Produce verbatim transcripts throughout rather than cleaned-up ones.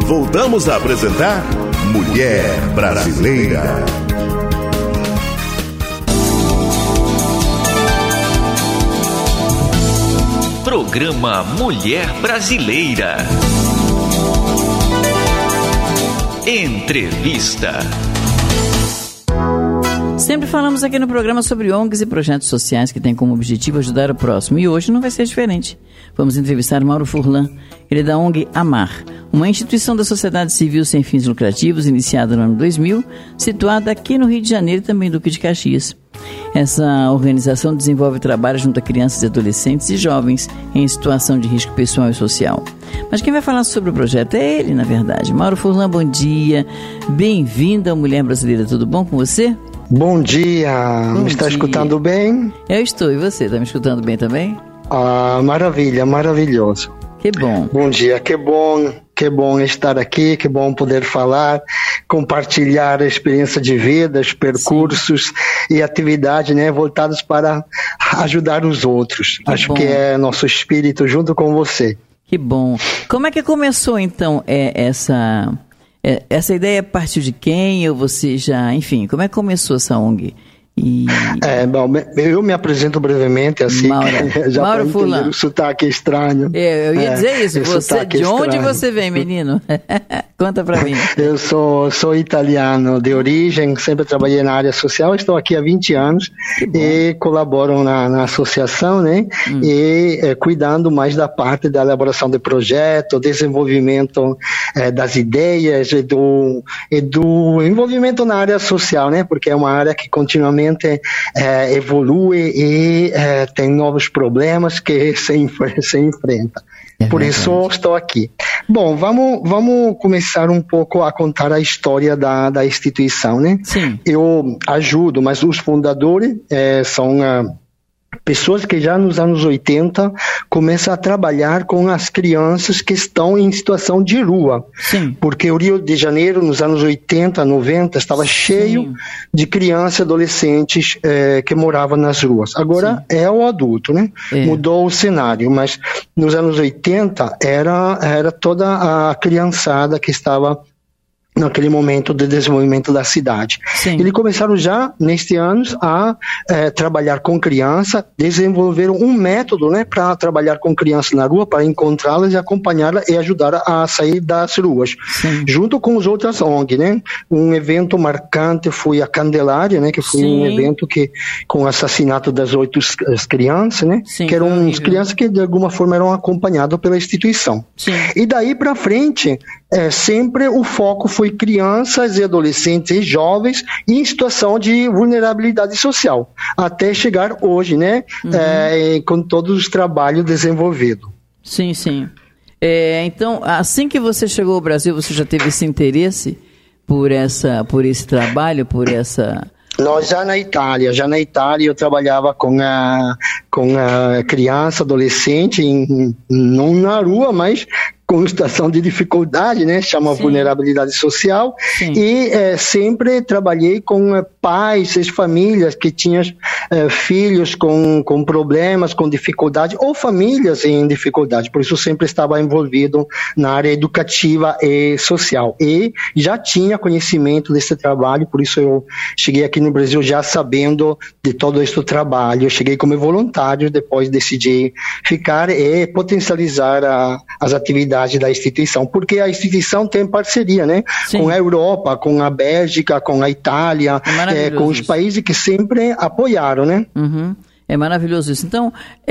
Voltamos a apresentar Mulher Brasileira. Programa Mulher Brasileira. Entrevista. Sempre falamos aqui no programa sobre O N Gs e projetos sociais que têm como objetivo ajudar o próximo. E hoje não vai ser diferente. Vamos entrevistar Mauro Furlan. Ele é da O N G Amar, uma instituição da sociedade civil sem fins lucrativos, iniciada no ano dois mil, situada aqui no Rio de Janeiro e também Duque de Caxias. Essa organização desenvolve trabalho junto a crianças e adolescentes e jovens em situação de risco pessoal e social. Mas quem vai falar sobre o projeto é ele, na verdade. Mauro Furlan, bom dia. Bem-vindo à Mulher Brasileira. Tudo bom com você? Bom dia. Bom me está dia. Escutando bem? Eu estou. E você? Está me escutando bem também? Ah, maravilha, maravilhoso. Que bom. Bom dia, que bom, que bom estar aqui, que bom poder falar, compartilhar a experiência de vida, os percursos Sim. e atividades, né, voltados para ajudar os outros. Que Acho bom. que é nosso espírito junto com você. Que bom. Como é que começou, então, é, essa, é, essa ideia partiu de quem? Ou você já, enfim, como é que começou essa O N G? E... É, bom, eu me apresento brevemente, assim, Maura. já Mauro para entender o sotaque estranho. É, eu ia é, dizer isso, você, de onde estranho. Você vem, menino? Conta pra mim. Eu sou, sou italiano de origem, sempre trabalhei na área social, estou aqui há vinte anos e colaboro na, na associação, né, hum. e é, cuidando mais da parte da elaboração de projeto, desenvolvimento é, das ideias e do, e do envolvimento na área social, né, porque é uma área que continuamente É, evolui e é, tem novos problemas que se, se enfrenta. É Por isso estou aqui. Bom, vamos, vamos começar um pouco a contar a história da, da instituição, né? Sim. Eu ajudo, mas os fundadores é, são... Uh, pessoas que já nos anos oitenta começam a trabalhar com as crianças que estão em situação de rua. Sim. Porque o Rio de Janeiro, nos anos oitenta, noventa, estava Sim. cheio de crianças e adolescentes eh, que moravam nas ruas. Agora Sim. é o adulto, né? É. Mudou o cenário, mas nos anos oitenta era, era toda a criançada que estava naquele momento de desenvolvimento da cidade. Sim. Eles começaram já, neste ano, a é, trabalhar com criança, desenvolveram um método, né, para trabalhar com criança na rua, para encontrá-las e acompanhá-las e ajudar a sair das ruas. Sim. Junto com os outros O N G, né? Um evento marcante foi a Candelária, né, que foi Sim. um evento que, com o assassinato das oito as crianças, né, Sim, que eram as crianças que de alguma forma eram acompanhadas pela instituição. Sim. E daí para frente, é, sempre o foco foi crianças e adolescentes e jovens em situação de vulnerabilidade social, até chegar hoje, né, uhum. é, com todos os trabalhos desenvolvidos. Sim, sim. É, então, assim que você chegou ao Brasil, você já teve esse interesse por, essa, por esse trabalho, por essa... Nós já na Itália, já na Itália eu trabalhava com a, com a criança, adolescente, em, não na rua, mas com situação de dificuldade, né? Chama Sim. vulnerabilidade social. Sim. E é, sempre trabalhei com é, pais e famílias que tinham é, filhos com, com problemas, com dificuldade, ou famílias em dificuldade. Por isso sempre estava envolvido na área educativa e social. E já tinha conhecimento desse trabalho, por isso eu cheguei aqui no Brasil já sabendo de todo esse trabalho. Eu cheguei como voluntário, depois decidi ficar e potencializar a, as atividades da instituição, porque a instituição tem parceria, né, Sim. com a Europa, com a Bélgica, com a Itália, é, com os países que sempre apoiaram, né? Uhum. É maravilhoso isso. Então,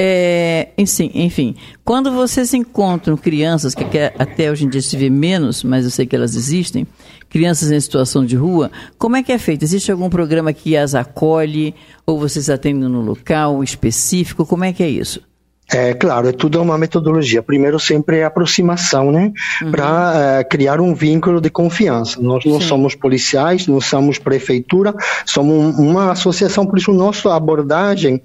é, enfim, enfim, quando vocês encontram crianças, que até hoje em dia se vê menos, mas eu sei que elas existem, crianças em situação de rua, como é que é feito? Existe algum programa que as acolhe, ou vocês atendem no local específico? Como é que é isso? É claro, é tudo uma metodologia. Primeiro sempre é aproximação, né? Uhum. Para uh, criar um vínculo de confiança. Nós não Sim. somos policiais, não somos prefeitura, somos uma associação, por isso nossa abordagem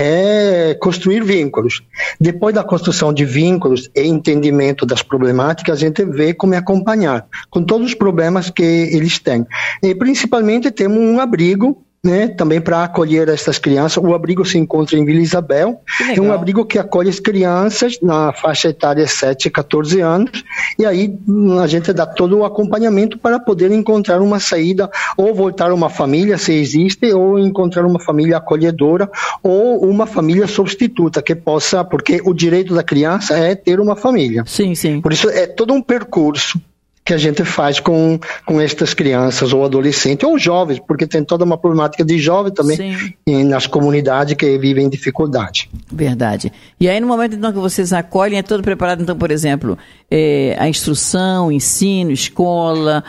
é construir vínculos. Depois da construção de vínculos e entendimento das problemáticas, a gente vê como é acompanhar, com todos os problemas que eles têm. E principalmente temos um abrigo né, também para acolher essas crianças. O abrigo se encontra em Vila Isabel. É um abrigo que acolhe as crianças na faixa etária sete a catorze anos, e aí a gente dá todo o acompanhamento para poder encontrar uma saída, ou voltar uma família, se existe, ou encontrar uma família acolhedora, ou uma família substituta, que possa, porque o direito da criança é ter uma família. Sim, sim. Por isso é todo um percurso que a gente faz com, com estas crianças ou adolescentes ou jovens, porque tem toda uma problemática de jovens também em, nas comunidades que vivem dificuldade. Verdade. E aí no momento então que vocês acolhem, é todo preparado, então, por exemplo, é, a instrução, o ensino, escola,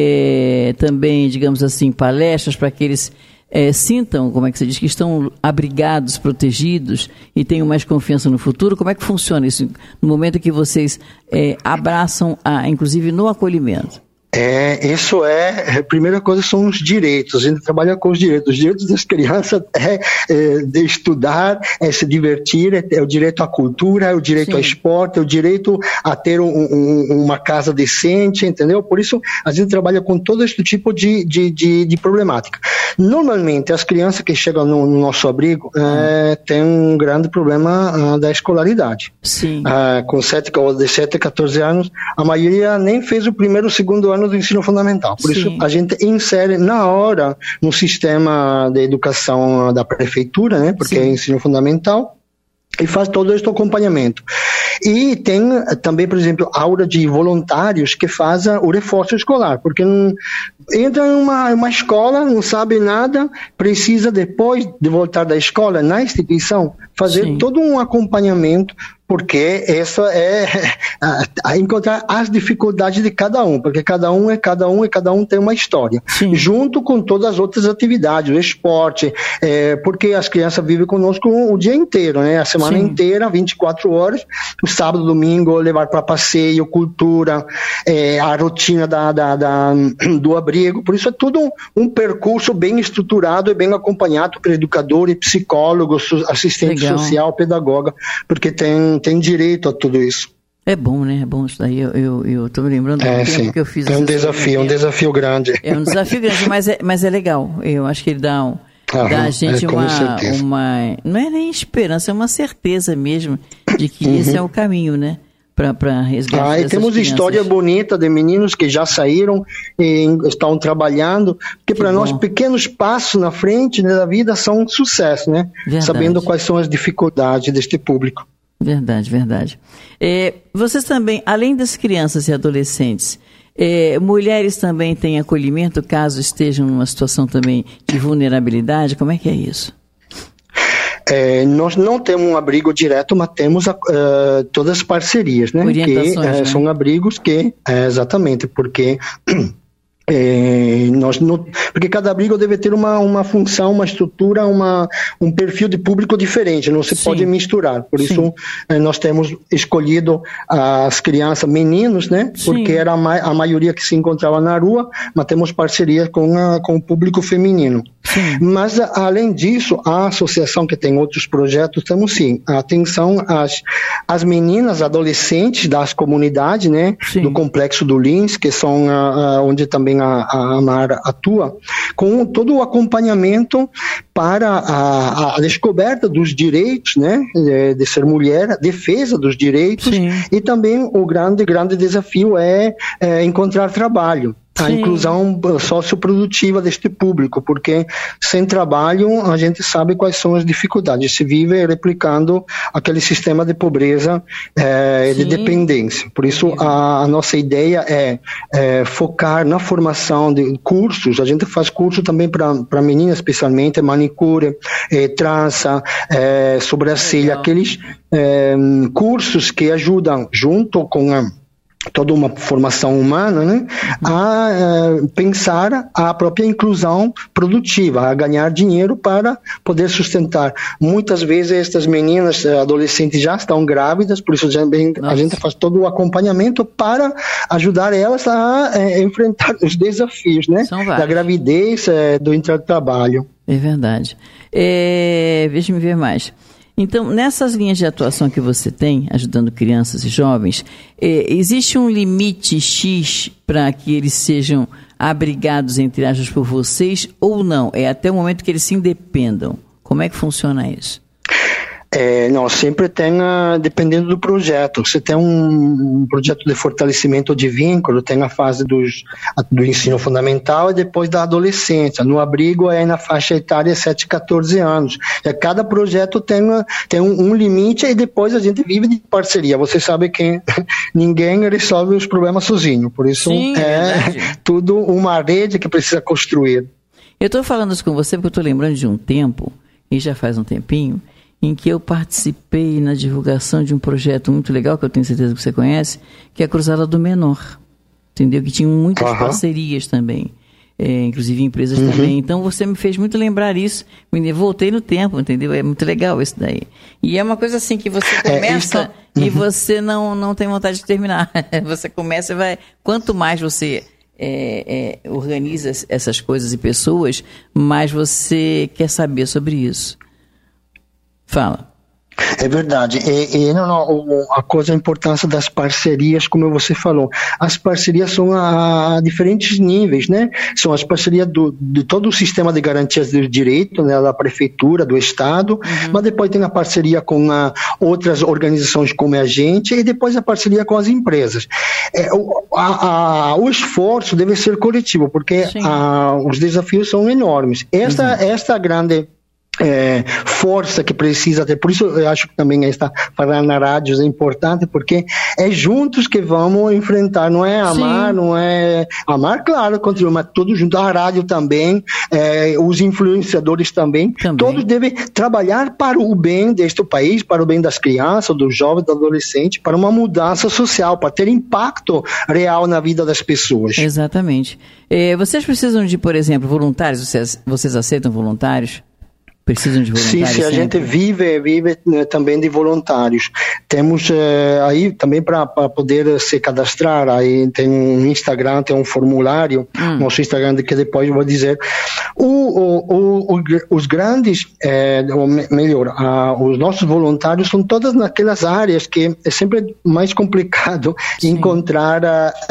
é, também, digamos assim, palestras para que eles É, sintam, como é que você diz, que estão abrigados, protegidos e tenham mais confiança no futuro? Como é que funciona isso no momento que vocês é, abraçam, a, inclusive no acolhimento? É, isso é, a primeira coisa são os direitos, a gente trabalha com os direitos, os direitos das crianças é, é de estudar, é se divertir, é, é o direito à cultura, é o direito Sim. ao esporte, é o direito a ter um, um, uma casa decente, entendeu? Por isso a gente trabalha com todo esse tipo de, de, de, de problemática. Normalmente as crianças que chegam no, no nosso abrigo é, têm um grande problema uh, da escolaridade. Sim. Uh, com sete, de sete a catorze anos, a maioria nem fez o primeiro, segundo ano do ensino fundamental. Por Sim. isso, a gente insere na hora no sistema de educação da prefeitura, né? Porque Sim. é ensino fundamental, e faz todo esse acompanhamento. E tem também, por exemplo, aula de voluntários que fazem o reforço escolar, porque não, entra em uma, uma escola, não sabe nada, precisa depois de voltar da escola, na instituição, fazer Sim. todo um acompanhamento, porque essa é a, a encontrar as dificuldades de cada um, porque cada um é cada um e cada um tem uma história, Sim. junto com todas as outras atividades, o esporte, é, porque as crianças vivem conosco o dia inteiro, né? A semana Sim. inteira, vinte e quatro horas, o sábado, domingo, levar para passeio, cultura, é, a rotina da, da, da, do abrigo, por isso é tudo um, um percurso bem estruturado e bem acompanhado por educadores, psicólogos, assistente Legal. social, pedagoga, porque tem tem direito a tudo isso. É bom, né? É bom isso daí. Eu, eu, eu tô me lembrando do é, tempo sim. que eu fiz. É um desafio, um desafio grande. É um desafio grande, mas é, mas é legal. Eu acho que ele dá, um, Aham, dá a gente é, uma, uma... Não é nem esperança, é uma certeza mesmo de que uhum. esse é o caminho, né? Para resgatar ah, e temos crianças. História bonita de meninos que já saíram e estão trabalhando, porque para nós pequenos passos na frente, né, da vida são um sucesso, né? Verdade. Sabendo quais são as dificuldades deste público. Verdade, verdade. É, vocês também, além das crianças e adolescentes, é, mulheres também têm acolhimento caso estejam numa situação também de vulnerabilidade? Como é que é isso? É, nós não temos um abrigo direto, mas temos uh, todas as parcerias, né? Que uh, né? são abrigos que, uh, exatamente, porque É, nós não, porque cada abrigo deve ter uma, uma função, uma estrutura, uma, um perfil de público diferente, não se Sim. pode misturar. Por Sim. isso, é, nós temos escolhido as crianças, meninos, né? Sim. Porque era a, ma- a maioria que se encontrava na rua, mas temos parceria com, a, com o público feminino. Sim. Mas, além disso, a associação que tem outros projetos, temos sim, atenção às, às meninas, adolescentes das comunidades, né? Sim. Do Complexo do Lins, que são a, a, onde também a, a Amara atua, com todo o acompanhamento para a, a descoberta dos direitos, né, de, de ser mulher, a defesa dos direitos. Sim. E também o grande, grande desafio é, é encontrar trabalho. A Sim. inclusão socioprodutiva deste público, porque sem trabalho a gente sabe quais são as dificuldades. Se vive replicando aquele sistema de pobreza e é, de dependência. Por isso, a, a nossa ideia é, é focar na formação de cursos. A gente faz curso também para meninas, especialmente manicure, é, trança, é, sobrancelha, aqueles é, cursos que ajudam, junto com a toda uma formação humana, né, a uh, pensar a própria inclusão produtiva, a ganhar dinheiro para poder sustentar. Muitas vezes estas meninas, adolescentes já estão grávidas, por isso a gente faz todo o acompanhamento para ajudar elas a uh, enfrentar os desafios, né, da gravidez, uh, do intratrabalho. É verdade. É, deixa-me ver mais. Então, nessas linhas de atuação que você tem, ajudando crianças e jovens, eh, existe um limite X para que eles sejam abrigados, entre aspas, por vocês ou não? É até o momento que eles se independam. Como é que funciona isso? É, não, sempre tem, uh, dependendo do projeto. Você tem um, um projeto de fortalecimento de vínculo, tem a fase dos, do ensino fundamental e depois da adolescência. No abrigo é na faixa etária sete a quatorze anos. E cada projeto tem, uma, tem um, um limite e depois a gente vive de parceria. Você sabe que ninguém resolve os problemas sozinho. Por isso Sim, é, é tudo uma rede que precisa construir. Eu estou falando isso com você porque eu estou lembrando de um tempo, e já faz um tempinho, em que eu participei na divulgação de um projeto muito legal, que eu tenho certeza que você conhece, que é a Cruzada do Menor, entendeu? Que tinha muitas uhum. parcerias também, é, inclusive empresas uhum. também. Então você me fez muito lembrar isso, me voltei no tempo, entendeu? É muito legal isso daí. E é uma coisa assim que você começa é, uhum. e você não, não tem vontade de terminar. Você começa e vai... Quanto mais você... É, é, organiza essas coisas e pessoas, mais você quer saber sobre isso. Fala. É verdade. E, e não, não, a coisa, a importância das parcerias, como você falou. As parcerias são a, a diferentes níveis, né? São as parcerias do, de todo o sistema de garantias do direito, né? Da prefeitura, do Estado, uhum. mas depois tem a parceria com a, outras organizações como a gente e depois a parceria com as empresas. É, o, a, a, o esforço deve ser coletivo, porque a, os desafios são enormes. Esta, uhum. esta grande... É, força que precisa ter, por isso eu acho que também esta falar na rádio é importante, porque é juntos que vamos enfrentar, não é amar, Sim. não é amar, claro, continua, mas tudo junto, a rádio também, é, os influenciadores também, também, todos devem trabalhar para o bem deste país, para o bem das crianças, dos jovens, dos adolescentes, para uma mudança social, para ter impacto real na vida das pessoas. Exatamente. É, vocês precisam de, por exemplo, voluntários, vocês, vocês aceitam voluntários? Precisam de voluntários? Sim, sim, a gente vive, vive né, também de voluntários. Temos eh, aí também para poder se cadastrar, aí tem um Instagram, tem um formulário, hum. nosso Instagram que depois eu vou dizer. O, o, o, os grandes, eh, ou melhor, ah, os nossos voluntários são todas naquelas áreas que é sempre mais complicado sim. encontrar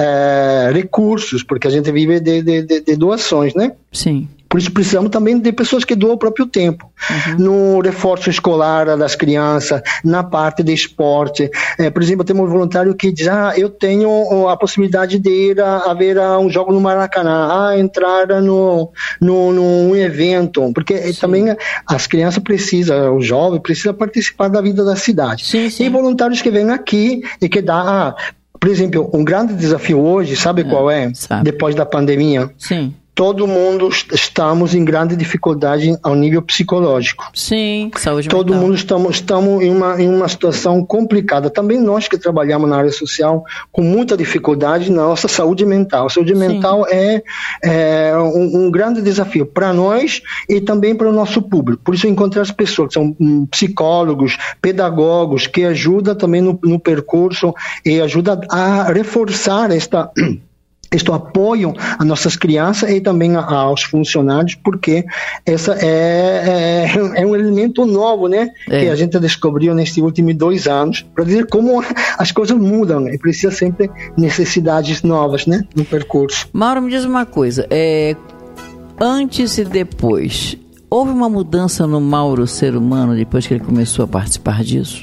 eh, recursos, porque a gente vive de, de, de, de doações, né? Sim. Por isso precisamos também de pessoas que doam o próprio tempo. Uhum. No reforço escolar das crianças, na parte de esporte. É, por exemplo, temos um voluntário que diz, ah, eu tenho a possibilidade de ir a, a ver a um jogo no Maracanã, a entrar no, no, num evento. Porque sim. também as crianças precisam, o jovem precisa participar da vida da cidade. Sim, sim. E voluntários que vêm aqui e que dá... Ah, por exemplo, um grande desafio hoje, sabe é, qual é? Sabe. Depois da pandemia? Sim. Todo mundo estamos em grande dificuldade ao nível psicológico. Sim, saúde Todo mental. mundo estamos, estamos em, uma, em uma situação complicada. Também nós que trabalhamos na área social com muita dificuldade na nossa saúde mental. A saúde Sim. mental é, é um, um grande desafio para nós e também para o nosso público. Por isso encontrar as pessoas que são um, psicólogos, pedagogos, que ajudam também no, no percurso e ajudam a reforçar esta... Este apoio às nossas crianças e também aos funcionários, porque essa é, é, é um elemento novo, né? É. Que a gente descobriu nestes últimos dois anos, para dizer como as coisas mudam, né? E precisa sempre necessidades novas, né? No percurso. Mauro, me diz uma coisa, é, antes e depois, houve uma mudança no Mauro ser humano depois que ele começou a participar disso?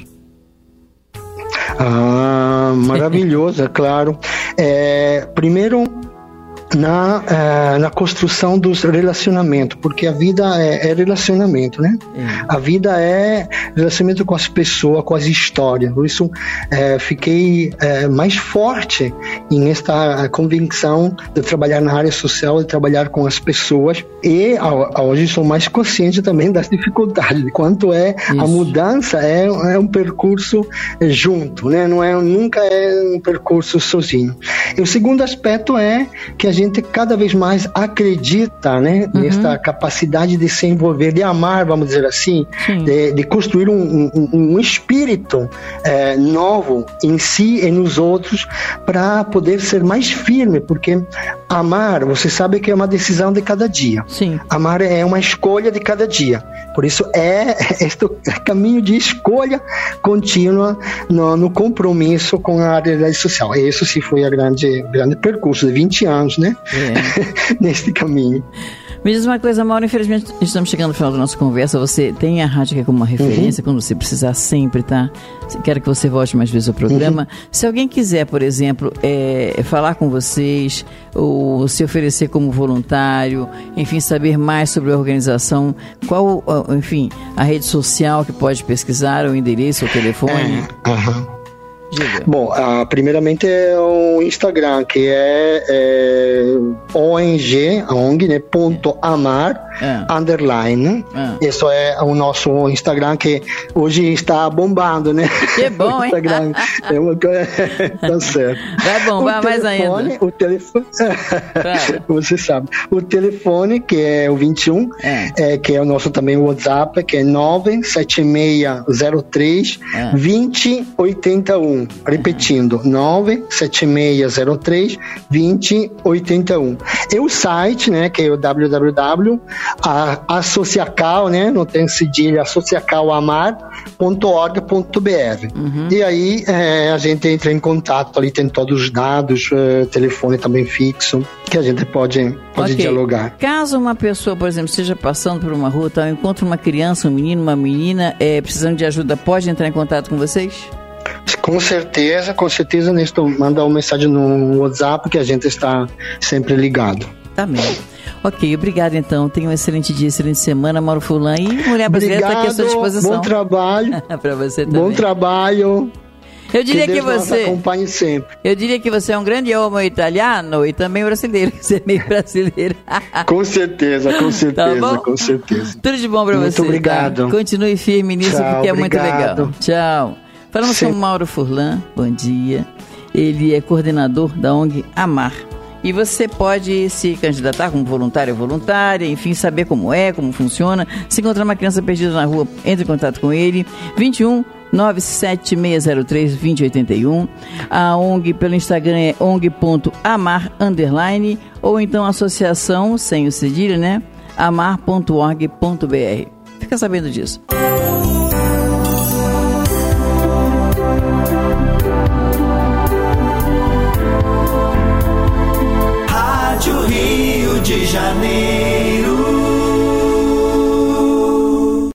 Ah, maravilhoso, é claro. É, primeiro, na, é, na construção dos relacionamentos, porque a vida é, é relacionamento, né? É. A vida é relacionamento com as pessoas, com as histórias. Por isso, é, fiquei é, mais forte em esta convicção de trabalhar na área social, de trabalhar com as pessoas. E hoje sou mais consciente também das dificuldades, de quanto é Isso. a mudança é, é um percurso junto, né? Não é, nunca é um percurso sozinho. E o segundo aspecto é que a gente cada vez mais acredita, né, uhum. nesta capacidade de se envolver, de amar, vamos dizer assim, de, de construir um, um, um espírito é, novo em si e nos outros para poder ser mais firme, porque amar, você sabe que é uma decisão de cada dia. Sim. Amar é uma escolha de cada dia. Por isso é este caminho de escolha contínua no, no compromisso com a realidade social. E isso sim foi a grande, grande percurso de vinte anos, né? É. Neste caminho. Me diz uma coisa, Mauro, infelizmente estamos chegando no final da nossa conversa. Você tem a rádio aqui como uma referência, uhum. quando você precisar sempre, tá? Quero que você volte mais vezes ao programa. Uhum. Se alguém quiser, por exemplo, é, falar com vocês, ou se oferecer como voluntário, enfim, saber mais sobre a organização, qual, enfim, a rede social que pode pesquisar, o endereço, o telefone? É, uhum. Bom, uh, primeiramente é o Instagram, que é, é O N G, O N G, né, ponto amar, é. underline. É. Isso é o nosso Instagram, que hoje está bombando, né? Que bom, hein? Instagram. É uma coisa, tá certo. Vai bombar mais telefone, ainda. O telefone, claro. Você sabe. O telefone, que é o vinte e um, é. É, que é o nosso também o WhatsApp, que é nove sete seis zero três, dois zero oito um. Repetindo, nove sete seis zero três, dois zero oito um. E o site, né, que é o w w w ponto associacal, né, não tem cedilha, associacalamar ponto org ponto b r. Uhum. E aí é, a gente entra em contato, ali tem todos os dados, é, telefone também fixo, que a gente pode, pode okay. dialogar. Caso uma pessoa, por exemplo, esteja passando por uma rua, tá, encontra uma criança, um menino, uma menina, é, precisando de ajuda, pode entrar em contato com vocês? Com certeza, com certeza, Nestor, manda uma mensagem no WhatsApp que a gente está sempre ligado. Tá bem. Ok, obrigado então. Tenha um excelente dia, excelente semana, Mauro Furlan. E Mulher Brasileira está aqui à sua disposição. Bom trabalho. Para você também. Bom trabalho. Eu diria que, que você acompanhe sempre. Eu diria que você é um grande homem italiano e também brasileiro. Você é meio brasileiro. Com certeza, com certeza, tá com certeza. Tudo de bom para você. Muito obrigado. Tá? Continue firme nisso, Tchau, porque é obrigado. muito legal. Tchau. Falamos Sim. com o Mauro Furlan. Bom dia. Ele é coordenador da O N G Amar. E você pode se candidatar como voluntário ou voluntária, enfim, saber como é, como funciona. Se encontrar uma criança perdida na rua, entre em contato com ele. vinte e um, nove sete seis zero três, dois zero oito um. A O N G pelo Instagram é O N G ponto amar underline, ou então associação, sem o cedilha, né? amar ponto org ponto b r. Fica sabendo disso. Rio de Janeiro.